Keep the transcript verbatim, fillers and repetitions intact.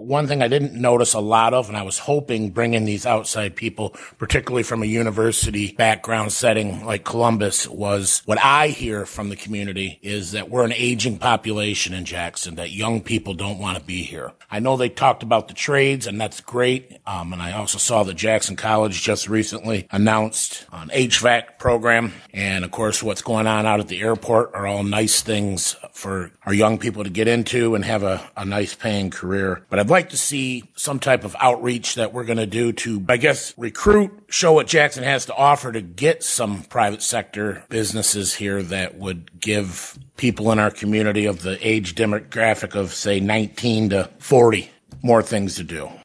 one thing I didn't notice a lot of, and I was hoping bringing these outside people, particularly from a university background setting like Columbus, was what I hear from the community is that we're an aging population in Jackson, that young people don't want to be here. I know they talked about the trades, and that's great. Um, and I also saw that Jackson College just recently announced an H V A C program. And, of course, what's going on out at the airport are all nice things for our young people to get into and have a, a nice paying career. But I'd like to see some type of outreach that we're going to do to, I guess, recruit, show what Jackson has to offer to get some private sector businesses here that would give people in our community of the age demographic of, say, nineteen to forty more things to do.